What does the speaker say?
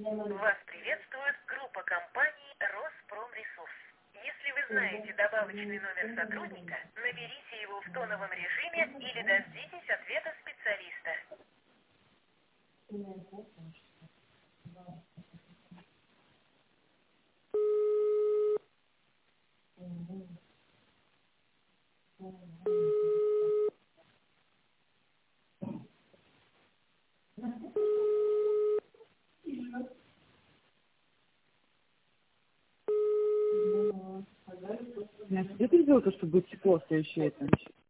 Вас приветствует группа компаний «Роспромресурс». Если вы знаете добавочный номер сотрудника, наберите его в тоновом режиме или дождитесь ответа специалиста. Где ты взял то, что будет тепло следующее это?